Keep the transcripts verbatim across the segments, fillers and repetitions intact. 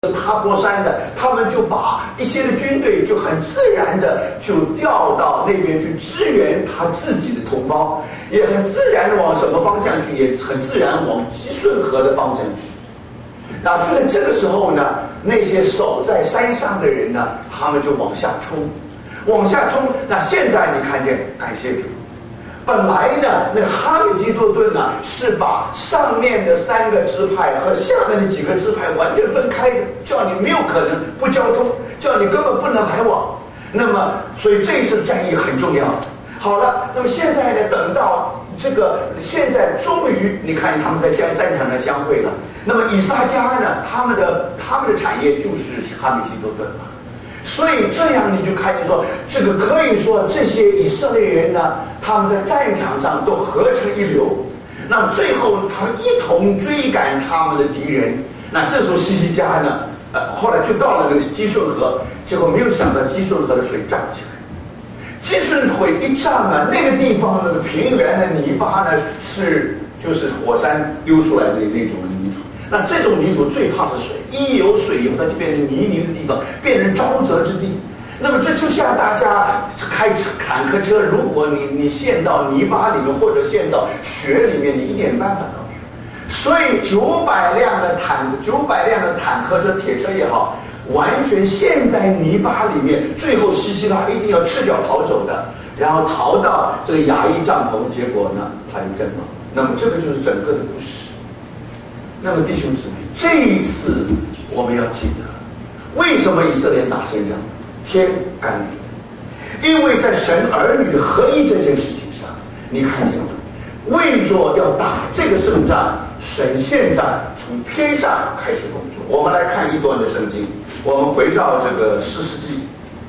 塔波山的，他们就把一些的军队就很自然的就调到那边去支援他自己的同胞，也很自然的往什么方向去，也很自然往基顺河的方向去。那就在这个时候呢，那些守在山上的人呢，他们就往下冲，往下冲。那现在你看见，感谢主。本来呢，那哈米基多顿呢是把上面的三个支派和下面的几个支派完全分开的，叫你没有可能不交通，叫你根本不能来往。那么，所以这一次战役很重要。好了，那么现在呢，等到这个现在终于，你看他们在战战场上相会了。那么以撒迦呢，他们的他们的产业就是哈米基多顿嘛。所以这样你就看见说，这个可以说这些以色列人呢，他们在战场上都合成一流。那么最后他们一同追赶他们的敌人。那这时候西西家呢，呃，后来就到了那个基顺河，结果没有想到基顺河的水涨起来。基顺河一涨啊，那个地方那个平原的泥巴呢，是就是火山丢出来的那种泥土。那这种泥土最怕是水，一有水以后，它就变成泥泞的地方，变成沼泽之地。那么这就像大家开坦克车，如果你你陷到泥巴里面或者陷到雪里面，你一点办法都没有。所以九百辆的坦九百辆的坦克车、铁车也好，完全陷在泥巴里面，最后西西拉一定要赤脚逃走的，然后逃到这个雅伊帐篷，结果呢他就阵亡。那么这个就是整个的故事。那么弟兄姊妹，这一次我们要记得，为什么以色列打胜仗？天干预，因为在神儿女的合一这件事情上，你看见了，为着要打这个胜仗，神现在从天上开始工作。我们来看一段的圣经，我们回到这个士师记，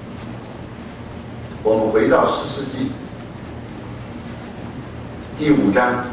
我们回到士师记第五章。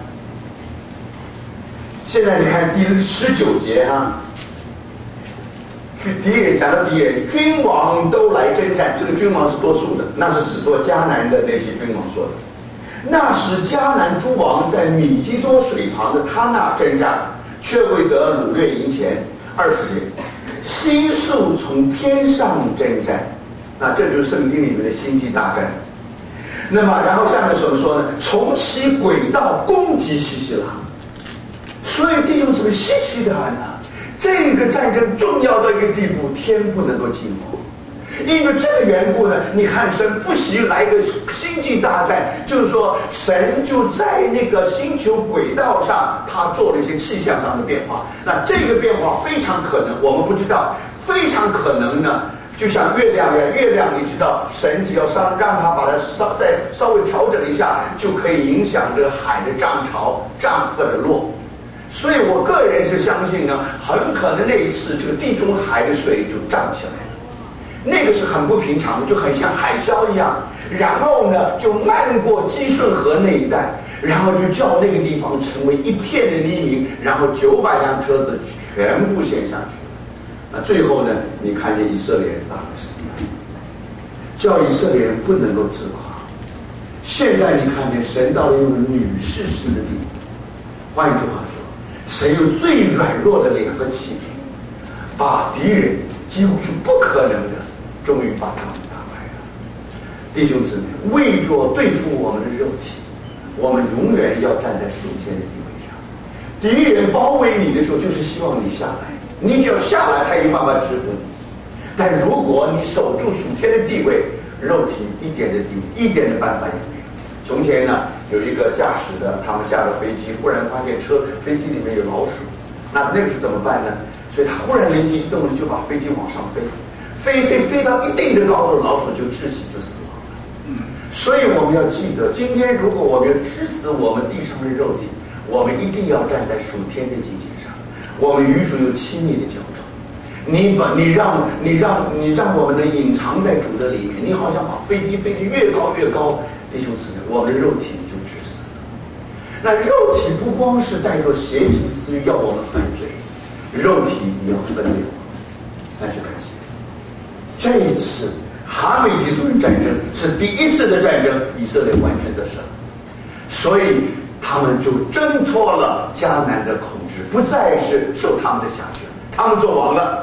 现在你看第十九节哈，去敌人讲到敌人，君王都来征战，这个君王是多数的，那是指做迦南的那些君王说的。那时迦南诸王在米基多水旁的他那征战，却未得掳掠营前。二十节，星宿从天上征战，那这就是圣经里面的星际大战。那么然后下面怎么说呢？从其轨道攻击西西拉。所以弟兄姊妹，稀奇的很啊！这个战争重要到一个地步，天不能够寂寞。因为这个缘故呢，你看神不惜来个星际大战，就是说神就在那个星球轨道上，他做了一些气象上的变化。那这个变化非常可能，我们不知道，非常可能呢，就像月亮一样，月亮你知道，神只要稍让它把它稍再稍微调整一下，就可以影响这个海的涨潮、涨或者落。所以我个人是相信呢，很可能那一次这个地中海的水就涨起来了，那个是很不平常的，就很像海啸一样，然后呢就漫过基顺河那一带，然后就叫那个地方成为一片的泥泞，然后九百辆车子全部陷下去。那最后呢，你看见以色列人打了什么？叫以色列人不能够自夸。现在你看见神到了用女士式的地步，换一句话说，神有最软弱的两个器皿，把敌人几乎是不可能的，终于把他们打败了。弟兄姊妹，为着对付我们的肉体，我们永远要站在属天的地位上。敌人包围你的时候，就是希望你下来，你只要下来，他有办法制服你。但如果你守住属天的地位，肉体一点的地位，一点的办法也没有。从前呢，有一个驾驶的，他们驾着飞机，忽然发现车飞机里面有老鼠，那那个是怎么办呢？所以他忽然灵机一动了，就把飞机往上飞，飞飞飞到一定的高度，老鼠就窒息就死亡了。所以我们要记得，今天如果我们要治死我们地上的肉体，我们一定要站在属天的境界上，我们与主有亲密的交通。你把你让你让你让我们能隐藏在主的里面，你好像把飞机飞得越高越高。弟兄姊妹，我们的肉体就致死了。那肉体不光是带着邪情私欲要我们犯罪，肉体也要分裂我们。那就可惜，这一次哈米基多人战争是第一次的战争，以色列完全得胜，所以他们就挣脱了迦南的控制，不再是受他们的辖制，他们做王了。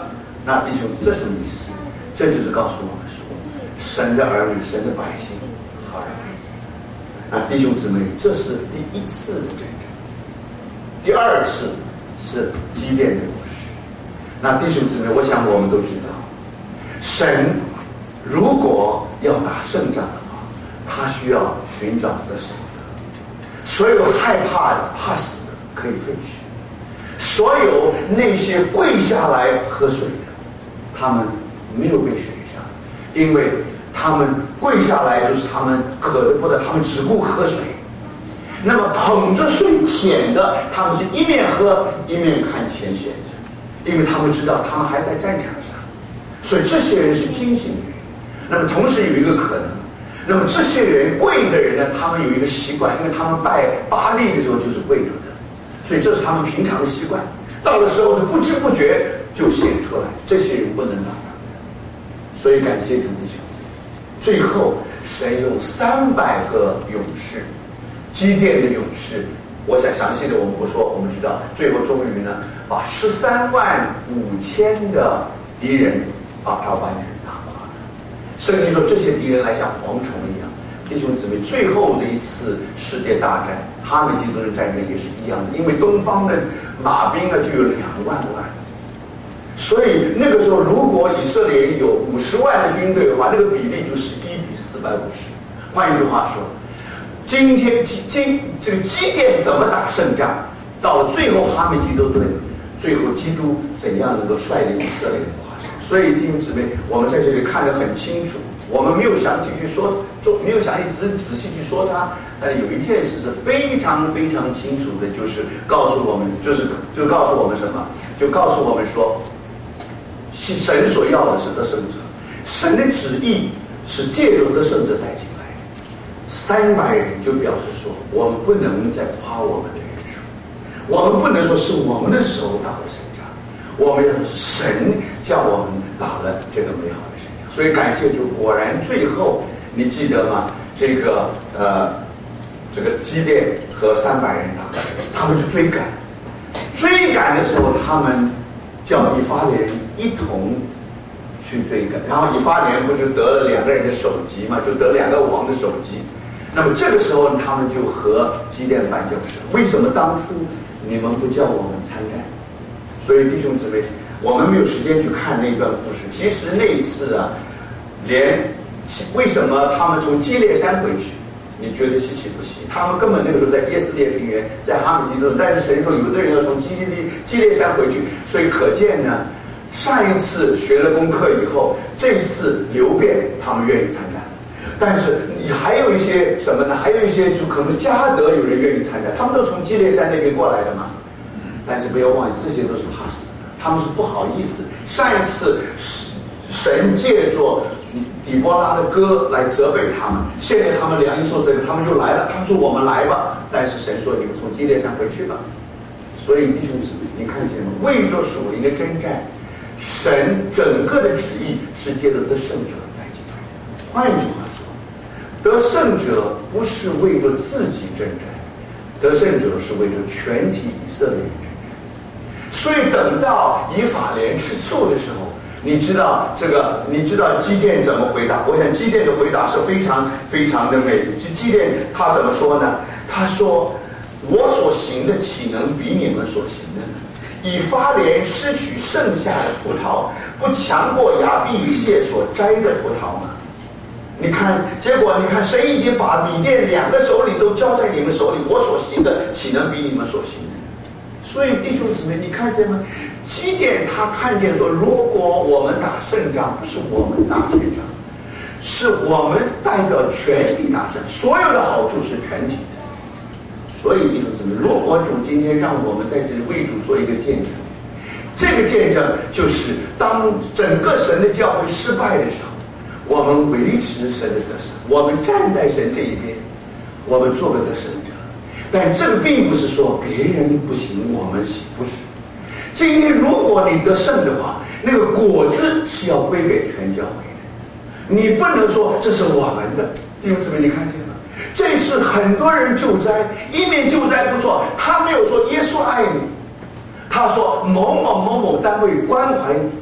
那弟兄，这什么意思？这就是告诉我们说，神的儿女，神的百姓，好人为义。那弟兄姊妹，这是第一次的战争。第二次是基甸的故事。那弟兄姊妹，我想我们都知道，神如果要打胜仗的话，他需要寻找得胜者。所有害怕的、怕死的可以退去，所有那些跪下来喝水的，他们没有被选上，因为他们跪下来就是他们渴得不得，他们只顾喝水。那么捧着水舔的，他们是一面喝一面看前线的，因为他们知道他们还在战场上，所以这些人是惊醒的人。那么同时有一个可能，那么这些人跪的人呢，他们有一个习惯，因为他们拜巴力的时候就是跪着的，所以这是他们平常的习惯。到的时候呢，不知不觉就显出来，这些人不能打仗。所以感谢主弟兄姊妹，最后神用三百个勇士，基甸的勇士，我想详细的我们不说，我们知道最后终于呢，把十三万五千的敌人把他完全打垮了。圣经说这些敌人来像蝗虫一样。弟兄姊妹，最后的一次世界大战，哈米吉多人战争也是一样的，因为东方的马兵呢就有两万万，所以那个时候如果以色列人有五十万的军队的话，那个比例就是一比四百五十。换一句话说，今天今这个基甸怎么打胜仗，到了最后哈米吉多顿，最后基督怎样能够率领以色列人跨胜？所以弟兄姊妹，我们在这里看得很清楚。我们没有详细去说，没有详细仔仔细去说它，但是有一件事是非常非常清楚的，就是告诉我们，就是就告诉我们什么？就告诉我们说，神所要的是得胜者，神的旨意是借由得胜者带进来的。三百人就表示说，我们不能再夸我们的人数，我们不能说是我们的手打了胜仗，我们神叫我们打了这个美好的。所以感谢主，果然最后你记得吗？这个呃，这个基甸和三百人打，他们去追赶，追赶的时候，他们叫以法莲人一同去追赶，然后以法莲不就得了两个人的首级嘛，就得两个王的首级。那么这个时候，他们就和基甸办就是，为什么当初你们不叫我们参战？所以弟兄姊妹，我们没有时间去看那段故事。其实那一次啊，连为什么他们从基列山回去，你觉得稀奇不稀？他们根本那个时候在耶斯列平原，在哈米吉多，但是神说有的人要从基列基列山回去，所以可见呢，上一次学了功课以后，这一次流变，他们愿意参战。但是还有一些什么呢？还有一些就可能迦得有人愿意参战，他们都从基列山那边过来的嘛。但是不要忘记，这些都是怕死。他们是不好意思。上一次神借着底波拉的歌来责备他们，现在他们良心受责备，他们就来了。他们说我们来吧，但是神说你们从基列山回去吧。所以弟兄姊妹，你看见吗？为着属灵的征战，神整个的旨意是借着得胜者来进来。换一句话说，得胜者不是为着自己征战，得胜者是为着全体以色列人征战。所以等到以法莲吃醋的时候，你知道这个，你知道基甸怎么回答？我想基甸的回答是非常非常的美。基甸他怎么说呢？他说：“我所行的岂能比你们所行的呢？以法莲失取剩下的葡萄，不强过亚比谢所摘的葡萄吗？”你看，结果你看，神已经把米甸两个首领都交在你们手里，我所行的岂能比你们所行的？所以弟兄姊妹，你看见吗？基甸他看见说，如果我们打胜仗，不是我们打胜仗，是我们代表全体打胜，所有的好处是全体的。所以弟兄姊妹，如果主今天让我们在这里为主做一个见证，这个见证就是当整个神的教会失败的时候，我们维持神的得胜，我们站在神这一边，我们做个得胜者。但这个并不是说别人不行，我们行，不是。今天如果你得胜的话，那个果子是要归给全教会的，你不能说这是我们的。弟兄姊妹，你看见吗？这次很多人救灾，一面救灾不错，他没有说耶稣爱你，他说某某某某单位关怀你，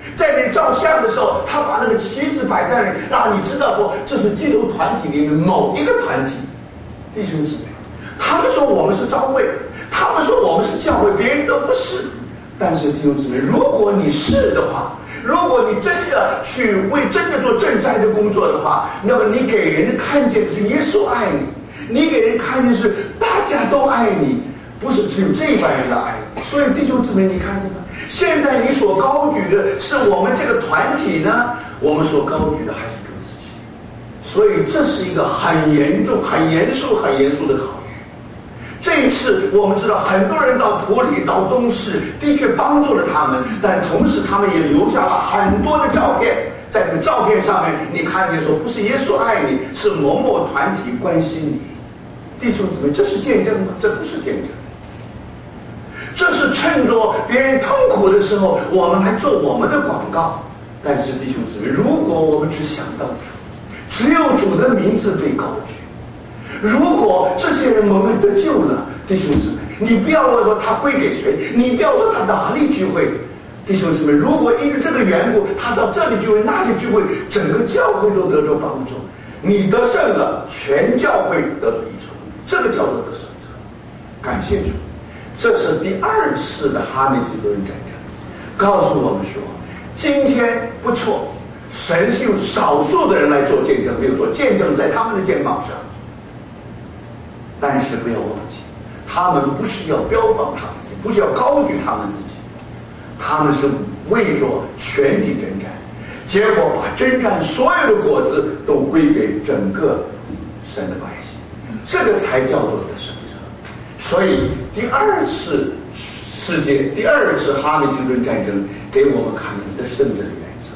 在你照相的时候，他把那个旗子摆在那里，让你知道说这是基督团体里面某一个团体。弟兄姊妹，他们说我们是教会，他们说我们是教会，别人都不是。但是弟兄姊妹，如果你是的话，如果你真的去为真的做赈灾的工作的话，那么你给人看见的是耶稣爱你，你给人看见是大家都爱你，不是只有这一班人的爱你。所以弟兄姊妹，你看见吗？现在你所高举的是我们这个团体呢，我们所高举的还是主自己。所以这是一个很严重、很严肃、很严肃的考验。这一次我们知道很多人到普里到东市的确帮助了他们，但同时他们也留下了很多的照片，在这个照片上面你看见说不是耶稣爱你，是某某团体关心你。弟兄姊妹，这是见证吗？这不是见证，这是趁着别人痛苦的时候我们来做我们的广告。但是弟兄姊妹，如果我们只想到主，只有主的名字被高举，如果这些人我们得救了，弟兄姊妹，你不要问说他归给谁，你不要说他哪里聚会。弟兄姊妹，如果因为这个缘故他到这里聚会那里聚会，整个教会都得着帮助，你得胜了，全教会得着益处，这个叫做得胜者。感谢主，这是第二次的哈梅吉多人战争，告诉我们说今天不错，神是用少数的人来做见证，没有错，见证在他们的肩膀上。但是不要忘记，他们不是要标榜他们自己，不是要高举他们自己，他们是为着全体征战，结果把征战所有的果子都归给整个神的百姓，这个才叫做得胜者。所以第二次世界第二次哈梅吉多人战争给我们看见得胜者的原则。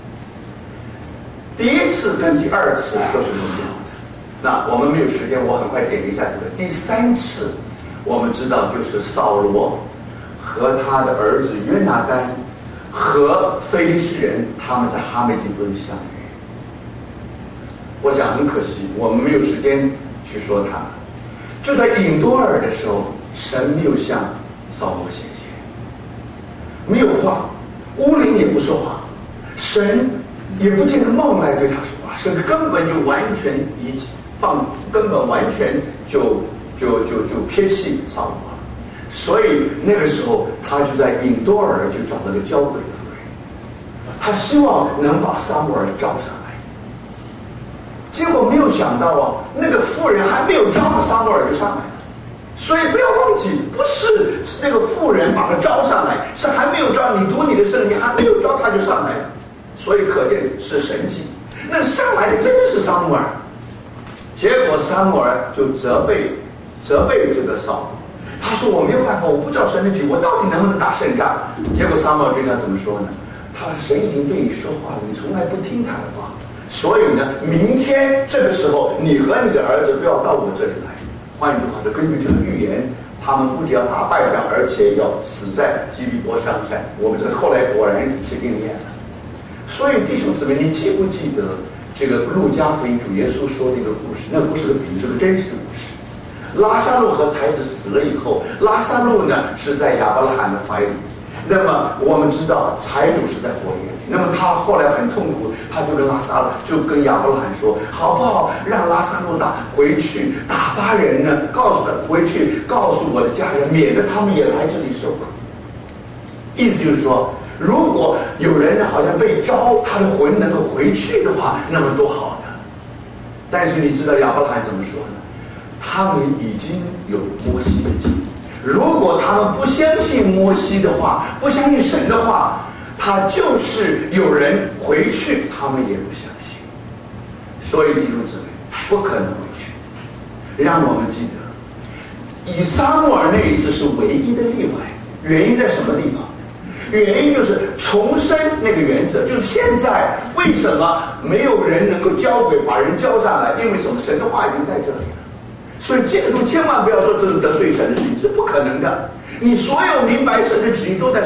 第一次跟第二次都是荣耀的。那我们没有时间，我很快点一下这个第三次。我们知道就是扫罗和他的儿子约拿单和非利士人他们在哈梅吉多人相遇。我想很可惜我们没有时间去说他们。就在隐多尔的时候，神没有向扫罗显现，没有话，乌灵也不说话，神也不见得梦来对他说话，神根本就完全遗放，根本完全就就就就撇弃扫罗了。所以那个时候他就在隐多尔就找了个交鬼的妇人，他希望能把撒母耳招上来。结果没有想到啊，那个妇人还没有招，撒母耳就上来了。所以不要忘记，不是那个妇人把他招上来，是还没有招。你读你的圣经，还没有招他就上来了，所以可见是神迹。那上来的真的是撒母耳。结果撒母耳就责备责备这个扫罗，他说我没有办法，我不知道神的旨意，我到底能不能打胜仗？结果撒母耳对他怎么说呢？他说神已经对你说话了，你从来不听他的话，所以呢，明天这个时候你和你的儿子不要到我这里来。换句话说，根据这个预言，他们不仅要打败仗，而且要死在基比伯山上。我们这后来果然是应验了。所以弟兄姊妹，你记不记得这个路加福音主耶稣说的一个故事？那不是个比喻，是个真实的故事。拉撒路和财子死了以后，拉撒路呢是在亚伯拉罕的怀里，那么我们知道财主是在火焰里。那么他后来很痛苦，他就跟拉撒路就跟亚伯拉罕说，好不好让拉撒路打回去打发人呢，告诉他回去告诉我的家人，免得他们也来这里受苦。意思就是说，如果有人好像被招，他的魂能够回去的话，那么多好呢。但是你知道亚伯拉罕怎么说呢？他们已经有摩西的经，如果他们不相信摩西的话，不相信神的话，他就是有人回去，他们也不相信。所以弟兄姊妹，不可能回去。让我们记得，以撒母耳那一次是唯一的例外，原因在什么地方？原因就是重申那个原则，就是现在为什么没有人能够交鬼把人交上来？因为什么？神的话已经在这里了。所以记住，千万不要说这是得罪神的事情，是不可能的。你所有明白神的旨意都在